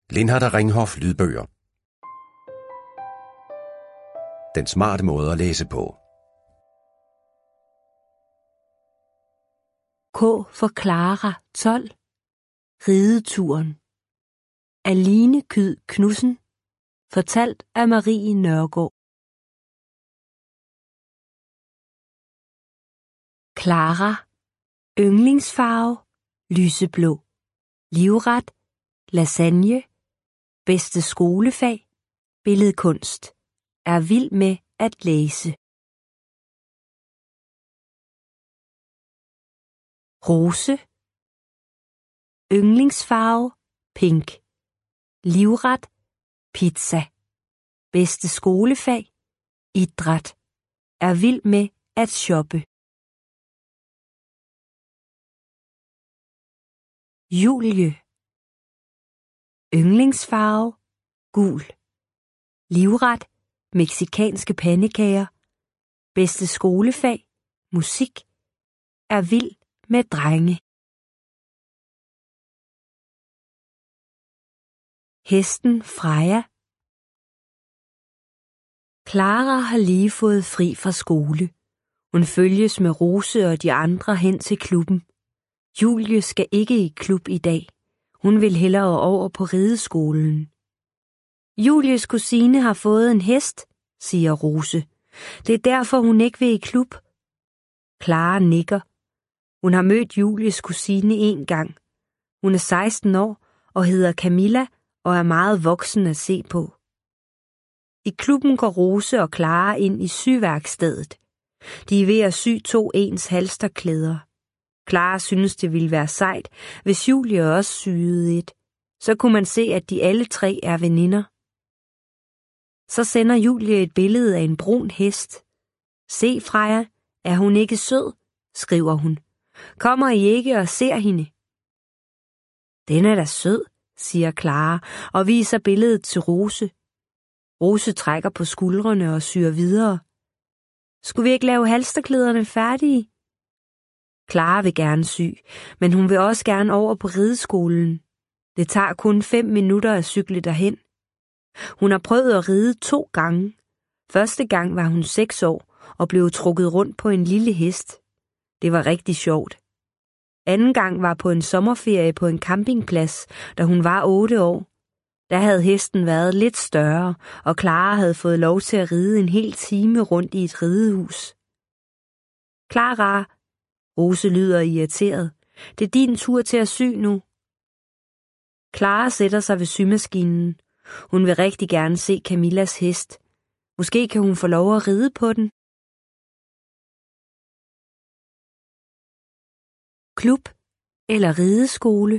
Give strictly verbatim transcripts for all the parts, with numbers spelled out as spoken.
Lindhardt Ringhof lydbøger. Den smarte måde at læse på. K for Clara tolv. Rideturen. Af Line Kyed Knudsen. Fortalt af Marie Nørgaard. Clara. Yndlingsfarve. Lyseblå. Livret. Lasagne. Bedste skolefag. Billedkunst. Er vild med at læse. Rose. Yndlingsfarve. Pink. Livret. Pizza. Bedste skolefag. Idræt. Er vild med at shoppe. Julie. Yndlingsfarve. Gul. Livret. Mexicanske pandekager. Bedste skolefag. Musik. Er vild med drenge. Hesten Freja. Clara har lige fået fri fra skole. Hun følges med Rose og de andre hen til klubben. Julie skal ikke i klub i dag. Hun vil hellere over på rideskolen. Julies kusine har fået en hest, siger Rose. Det er derfor, hun ikke vil i klub. Clara nikker. Hun har mødt Julies kusine en gang. Hun er seksten år og hedder Camilla og er meget voksen at se på. I klubben går Rose og Clara ind i syværkstedet. De er ved at sy to ens halsterklæder. Clara synes, det ville være sejt, hvis Julie også syede et. Så kunne man se, at de alle tre er veninder. Så sender Julie et billede af en brun hest. Se, Freja, er hun ikke sød, skriver hun. Kommer I ikke og ser hende? Den er da sød, siger Clara og viser billedet til Rose. Rose trækker på skuldrene og syr videre. Skulle vi ikke lave halsterklæderne færdige? Clara vil gerne sy, men hun vil også gerne over på rideskolen. Det tager kun fem minutter at cykle derhen. Hun har prøvet at ride to gange. Første gang var hun seks år og blev trukket rundt på en lille hest. Det var rigtig sjovt. Anden gang var på en sommerferie på en campingplads, da hun var otte år. Der havde hesten været lidt større, og Clara havde fået lov til at ride en hel time rundt i et ridehus. Clara, Rose lyder irriteret. Det er din tur til at sy nu. Clara sætter sig ved symaskinen. Hun vil rigtig gerne se Camillas hest. Måske kan hun få lov at ride på den. Klub eller rideskole?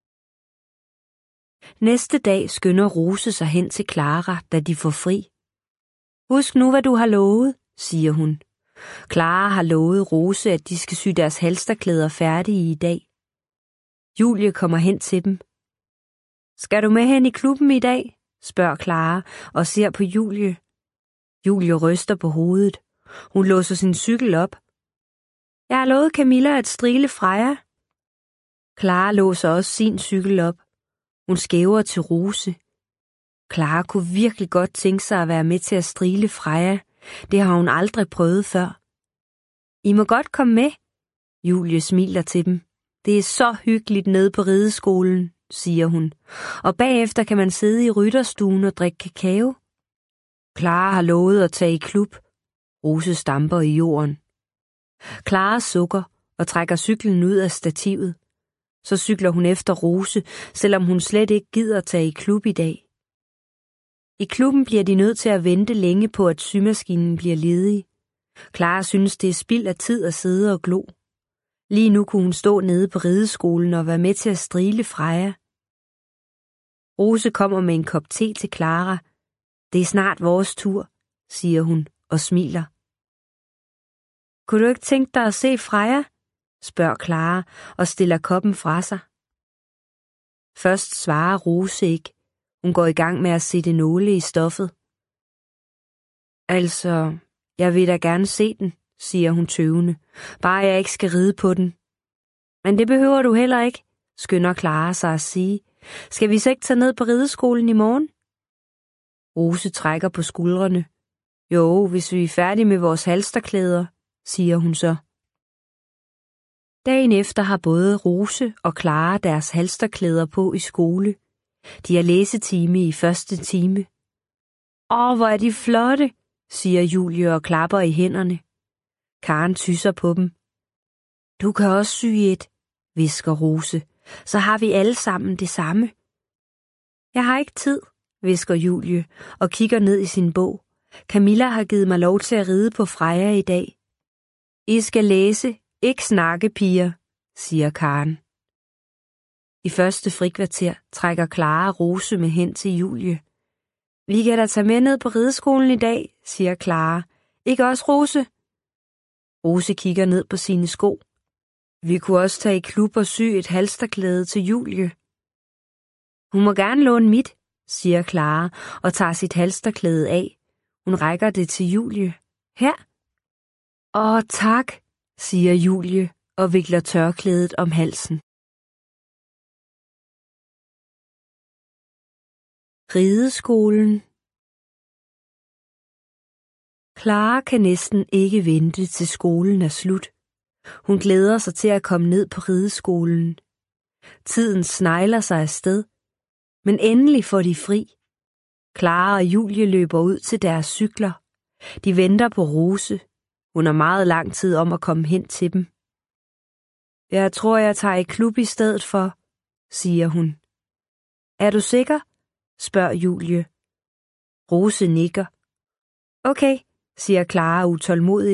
Næste dag skynder Rose sig hen til Clara, da de får fri. Husk nu, hvad du har lovet, siger hun. Clara har lovet Rose, at de skal sy deres halsterklæder færdige i dag. Julie kommer hen til dem. Skal du med hen i klubben i dag? Spørger Clara og ser på Julie. Julie ryster på hovedet. Hun låser sin cykel op. Jeg har lovet Camilla at strile Freja. Clara låser også sin cykel op. Hun skæver til Rose. Clara kunne virkelig godt tænke sig at være med til at strile Freja. Det har hun aldrig prøvet før. I må godt komme med. Julie smiler til dem. Det er så hyggeligt nede på rideskolen, siger hun. Og bagefter kan man sidde i rytterstuen og drikke kakao. Clara har lovet at tage i klub. Rose stamper i jorden. Clara sukker og trækker cyklen ud af stativet. Så cykler hun efter Rose, selvom hun slet ikke gider tage i klub i dag. I klubben bliver de nødt til at vente længe på, at symaskinen bliver ledig. Clara synes, det er spild af tid at sidde og glo. Lige nu kunne hun stå nede på rideskolen og være med til at strile Freja. Rose kommer med en kop te til Clara. Det er snart vores tur, siger hun og smiler. Kunne du ikke tænke dig at se Freja? Spørger Clara og stiller koppen fra sig. Først svarer Rose ikke. Hun går i gang med at sætte nåle i stoffet. Altså, jeg vil da gerne se den, siger hun tøvende. Bare jeg ikke skal ride på den. Men det behøver du heller ikke, skynder Clara sig at sige, Skal vi så ikke tage ned på rideskolen i morgen? Rose trækker på skuldrene. Jo, hvis vi er færdige med vores halsterklæder, siger hun så. Dagen efter har både Rose og Clara deres halsterklæder på i skole. De har læsetime i første time. Åh, hvor er de flotte, siger Julie og klapper i hænderne. Karen tysser på dem. Du kan også sy et, hvisker Rose. Så har vi alle sammen det samme. Jeg har ikke tid, hvisker Julie og kigger ned i sin bog. Camilla har givet mig lov til at ride på Freja i dag. I skal læse, ikke snakke, piger, siger Karen. I første frikvarter trækker Clara Rose med hen til Julie. Vi kan da tage med ned på rideskolen i dag, siger Clara. Ikke også, Rose? Rose kigger ned på sine sko. Vi kunne også tage i klub og sy et halsterklæde til Julie. Hun må gerne låne mit, siger Clara og tager sit halsterklæde af. Hun rækker det til Julie. Her. Åh, tak, siger Julie og vikler tørklædet om halsen. Rideskolen. Clara kan næsten ikke vente til skolen er slut. Hun glæder sig til at komme ned på rideskolen. Tiden snegler sig afsted, men endelig får de fri. Clara og Julie løber ud til deres cykler. De venter på Rose. Hun har meget lang tid om at komme hen til dem. Jeg tror, jeg tager i klub i stedet for, siger hun. Er du sikker? Spørger Julie. Rose nikker. Okay, siger Clara utålmodigt.